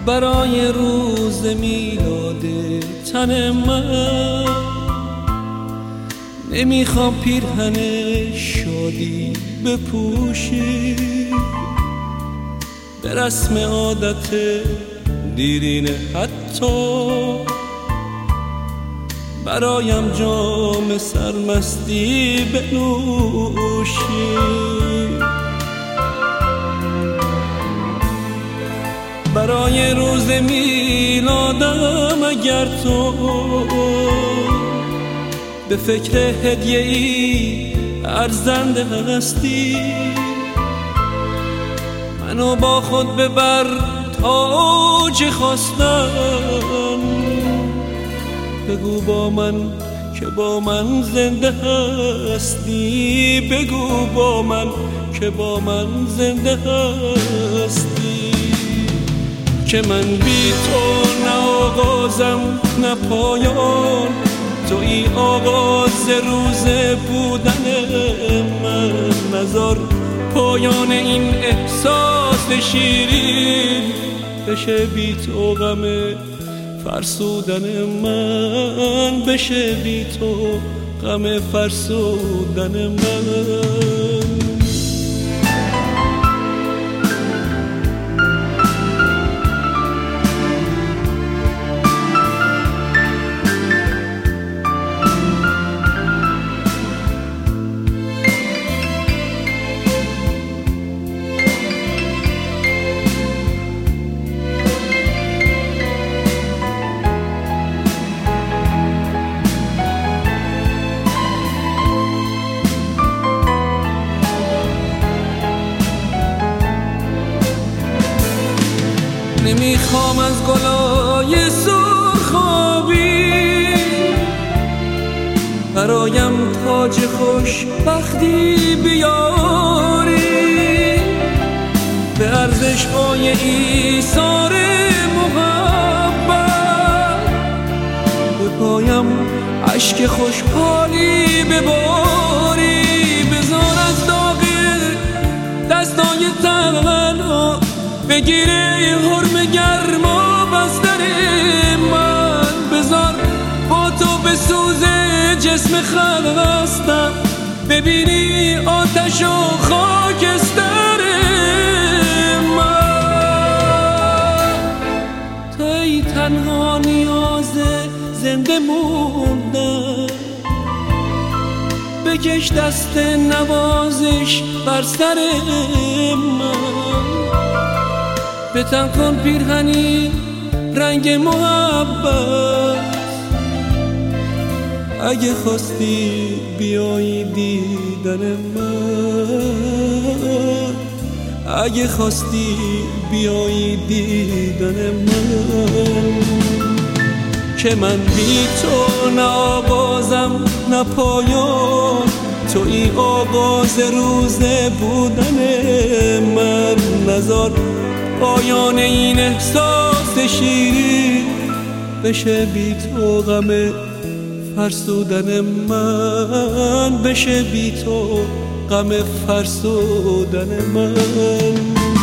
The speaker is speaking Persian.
برای روز میلاد تن من نمیخوام پیرهن شادی بپوشی، به رسم عادت دیرینه حتی برایم جام سرمستی بنوشی. برای روز میلادم اگر تو به فکر هدیه‌ای ارزنده هستی، منو با خود ببر تا چه خواستم، بگو با من که با من زنده هستی، بگو با من که با من زنده هستی. که من بی تو نه آغازم نه پایان، توی آغاز روز بودن من، نذار پایان این احساس شیرین بشه بی تو غم فرسودن من، بشه بی تو غم فرسودن من. نمیخوام از گلای سرخابی برایم تاج خوشبختی بیاری، به ارزش‌های ایثار محبت به پایم اشک خوشحالی بباری. بذار از داغ دستای تنها بگیره حرم گرما بستر من، بذار با تو به سوز جسم خستم ببینی آتش و خاکستر من. توی تنها نیاز زنده موندن، بکش دست نوازش بر سر من، بتن کن پیرهنی رنگ محبت، اگه خواستی بیایی دیدن من، اگه خواستی بیایی دیدن من. که من بی تو نه آغازم نه پایان، توی آغاز روز بودن من، نذار پایان این احساس شیرین بشه بی تو غم فرسودن من، بشه بی تو غم فرسودن من.